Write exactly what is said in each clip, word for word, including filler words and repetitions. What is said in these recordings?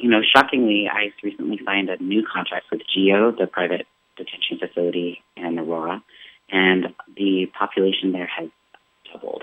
know, shockingly, ICE recently signed a new contract with GEO, the private detention facility in Aurora, and the population there has doubled.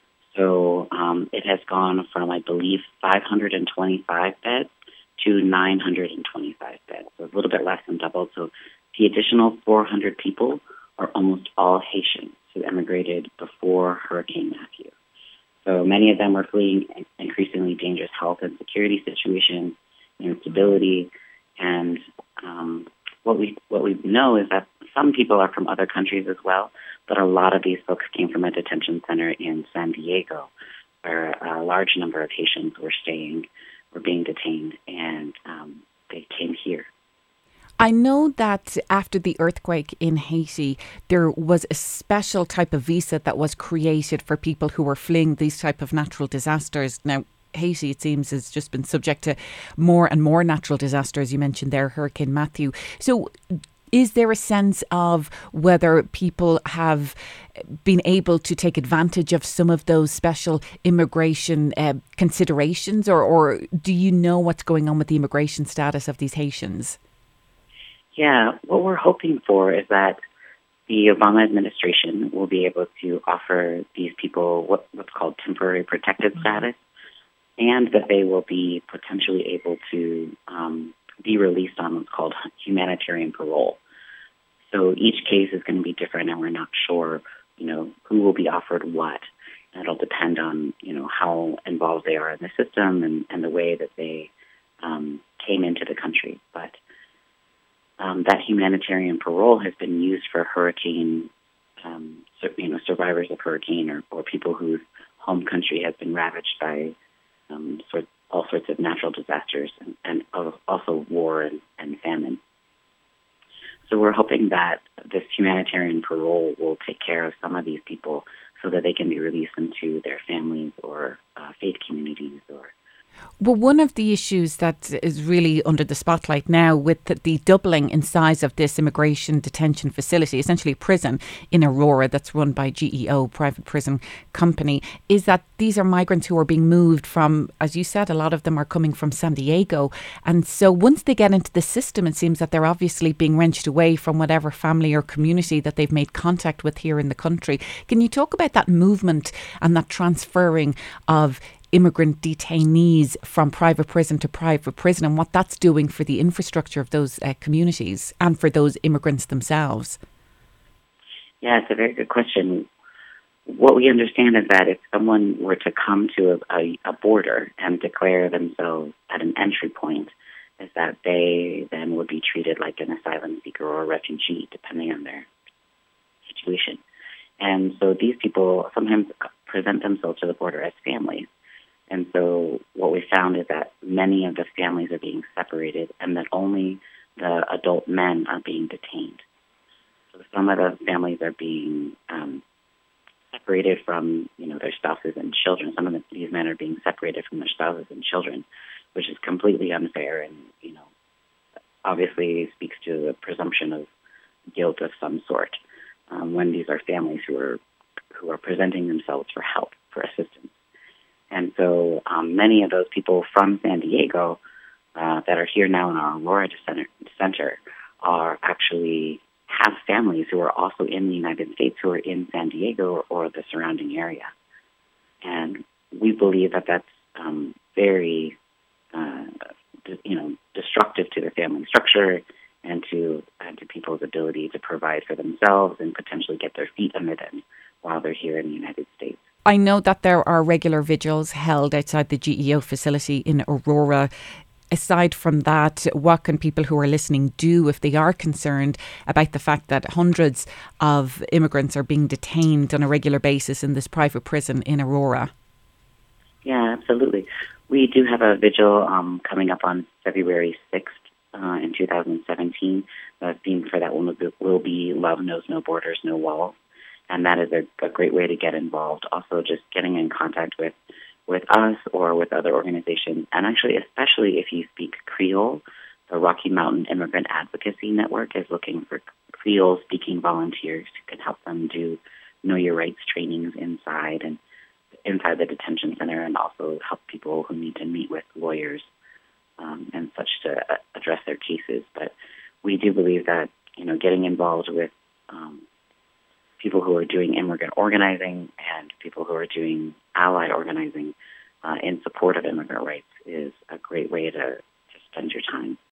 So um, it has gone from, I believe, five hundred twenty-five beds to nine hundred twenty-five beds, so a little bit less than doubled. So the additional four hundred people are almost all Haitians who emigrated before Hurricane Matthew. So many of them are fleeing increasingly dangerous health and security situations, instability, and um, what we what we know is that some people are from other countries as well, but a lot of these folks came from a detention center in San Diego, where a large number of Haitians were staying, were being detained, and um, they came here. I know that after the earthquake in Haiti, there was a special type of visa that was created for people who were fleeing these type of natural disasters. Now, Haiti, it seems, has just been subject to more and more natural disasters. You mentioned there Hurricane Matthew. So is there a sense of whether people have been able to take advantage of some of those special immigration uh, considerations, or, or do you know what's going on with the immigration status of these Haitians? Yeah, what we're hoping for is that the Obama administration will be able to offer these people what, what's called temporary protected status, and that they will be potentially able to um, be released on what's called humanitarian parole. So each case is going to be different, and we're not sure, you know, who will be offered what. And it'll depend on, you know, how involved they are in the system and, and the way that they um, came into the country. But Um, that humanitarian parole has been used for hurricane, um, so, you know, survivors of hurricane or, or people whose home country has been ravaged by um, sort, all sorts of natural disasters and, and also war and, and famine. So we're hoping that this humanitarian parole will take care of some of these people so that they can be released into their families or uh, faith communities or Well, one of the issues that is really under the spotlight now with the, the doubling in size of this immigration detention facility, essentially a prison in Aurora that's run by GEO, private prison company, is that these are migrants who are being moved from, as you said, a lot of them are coming from San Diego. And so once they get into the system, it seems that they're obviously being wrenched away from whatever family or community that they've made contact with here in the country. Can you talk about that movement and that transferring of immigrant detainees from private prison to private prison and what that's doing for the infrastructure of those uh, communities and for those immigrants themselves? Yeah, it's a very good question. What we understand is that if someone were to come to a, a, a border and declare themselves at an entry point, is that they then would be treated like an asylum seeker or a refugee, depending on their situation. And so these people sometimes present themselves to the border as families. And so what we found is that many of the families are being separated and that only the adult men are being detained. So some of the families are being um, separated from, you know, their spouses and children. Some of the, these men are being separated from their spouses and children, which is completely unfair and, you know, obviously speaks to the presumption of guilt of some sort um, when these are families who are who are presenting themselves for help, for assistance. And so um, many of those people from San Diego uh, that are here now in our Aurora Center, Center are actually have families who are also in the United States who are in San Diego or, or the surrounding area. And we believe that that's um, very, uh, you know, destructive to the family structure and to and to people's ability to provide for themselves and potentially get their feet under them while they're here in the United States. I know that there are regular vigils held outside the GEO facility in Aurora. Aside from that, what can people who are listening do if they are concerned about the fact that hundreds of immigrants are being detained on a regular basis in this private prison in Aurora? Yeah, absolutely. We do have a vigil um, coming up on February sixth uh, in two thousand seventeen. The theme for that one will be, will be Love Knows No Borders, No Walls. And that is a, a great way to get involved. Also, just getting in contact with, with us or with other organizations. And actually, especially if you speak Creole, the Rocky Mountain Immigrant Advocacy Network is looking for Creole-speaking volunteers who can help them do Know Your Rights trainings inside and inside the detention center, and also help people who need to meet with lawyers um, and such to uh, address their cases. But we do believe that, you know, getting involved with um, people who are doing immigrant organizing and people who are doing allied organizing uh, in support of immigrant rights is a great way to, to spend your time.